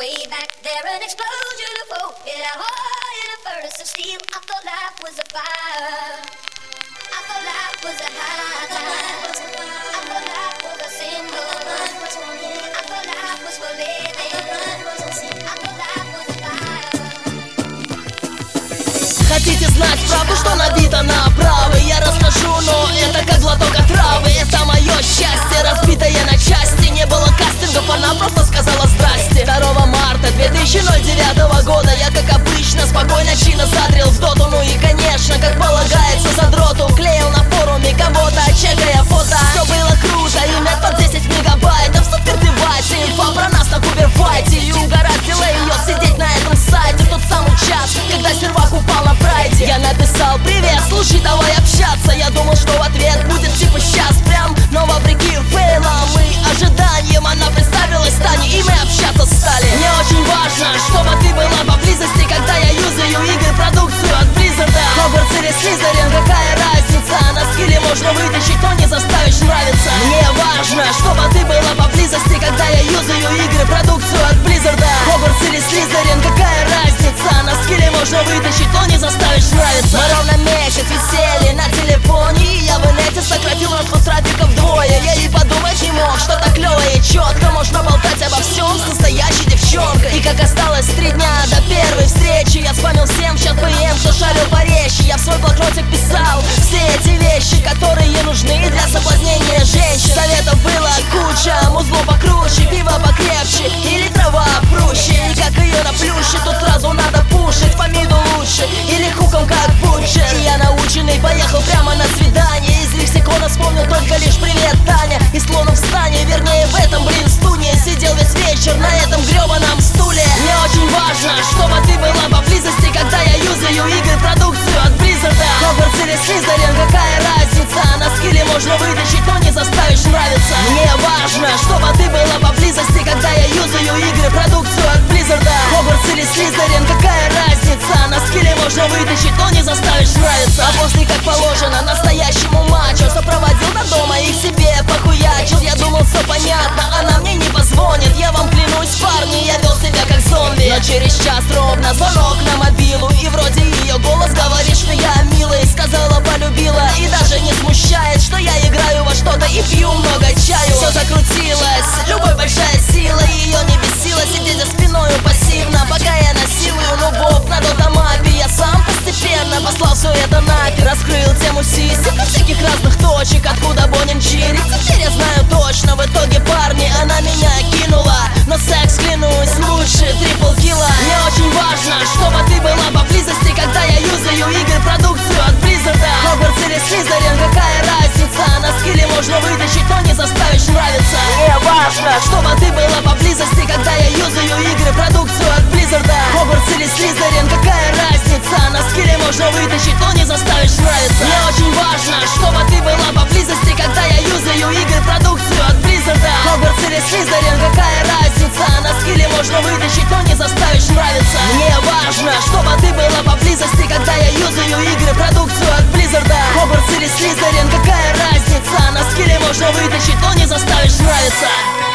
way back there, an explosion of hope hit a hole in a furnace of steel. I thought life was a fire. I thought life was a high time. I thought life was a single run. I thought life was for living. I thought life was a fire. Хотите знать правду, что набито направо? Я расскажу, но это как глоток отравы. Это мое счастье, разбитое на части. Не было кастингов, она просто сказала здрасте. 2 марта 2009 года я, как обычно, спокойно, чинно задрил в доту. Ну и, конечно, как полагается задроту, клеил на форуме кого-то, чекая фото. Все было круто, и нет под 10 мегабайтов. Супер девайс, инфа про нас на куберфайте. И угораздило ее сидеть на этом сайте в тот самый час, когда сервак упал на прайде. Я написал: привет, слушай, давай общаться. Я думал, что в ответ будет типа сейчас прям. Но вопреки фейлам и ожиданиям она представилась Таней, и мы общаться стали. Мне очень важно, чтобы ты была поблизости, когда я юзаю игры, продукцию от Blizzard. Хогвартс или Слизерин, какая разница? На скилле можно вытащить, но не заставишь нравиться. Мне важно, чтобы ты была поблизости, когда я юзаю игры, продукцию от Blizzard. Хогвартс или Слизерин, какая разница? На скилле можно вытащить, но не заставишь нравиться. Мы ровно месяц висели на телефоне, и я в инете сократил расход трафика вдвое. Я и подумать не мог, что так клёвое и чётко можно болтать обо всем с настоящей девчонкой. И как осталось 3 дня до первой встречи, я спамил всем в чат ПМ, кто шарил поречи. Я в свой блокнотик писал все эти вещи, которые нужны для соблазнения женщин. Советов было куча, музло покруче, пиво покрепче или трава проще. И как ее наплющит, тут сразу надо пушить, фамиду лучше или хуком как бутчер. И я наученный поехал прямо на свидание. Из лексикона вспомнил только лишь привет, Таня. И словно в стане, вернее в этом, стуне, сидел весь вечер на этом гребаном стуле. Мне очень важно, чтобы ты была поблизости, когда я юзаю игры, продукцию от Blizzard. Хогвартс или Слизерин, какая разница? На скилле можно вытащить, но не заставишь нравиться. Мне важно, чтобы ты была поблизости, когда я юзаю игры, продукцию от Blizzard. Хогвартс или Слизерин, какая разница? На скилле можно вытащить, но не заставишь нравиться. А после, как положено, настоящему мачо сопроводил до дома и к себе похуячил. Я думал, все понятно, она мне не позвонит. Я вам клянусь, парни, я вел себя как зомби. Но через час ровно звонок на мобилу, и вроде ее голос говорит, что я милый. Сказала, полюбила, и даже не смущает, что я играю во что-то и пью много чаю. Все закрутилось, любовь большая сила, ее не бесило сидеть за спиною пассивно, пока я насилую нубов на дотамапе. Я сам постепенно послал все это нафиг. Раскрыл тему сисек и всяких разных точек, откуда Бонин чирик. Теперь я знаю точно, в итоге, парни, она меня кинула. Но секс, клянусь, лучше трипл килла. Мне очень важно, чтобы ты была поблизости, когда я юзаю игры, продукцию от Blizzard. Хогвартс или Слизерин, какая разница? На скилле можно вытащить, но не заставишь нравиться. Мне важно, чтобы ты была поблизости, когда я юзаю игры, продукцию от Blizzard. Хогвартс или Слизерин, какая разница? На скилле можно вытащить, но не заставишь нравиться. Мне очень важно, чтобы ты была поблизости, когда я юзаю игры, продукцию от Blizzard. Хогвартс или Слизерин, какая разница? На скилле можно вытащить, но не заставишь нравиться. Мне важно, чтобы ты была поблизости, когда я юзаю игры, продукцию от Blizzard. Хогвартс или Слизерин, какая разница? На скилле можно вытащить, но не заставишь нравиться.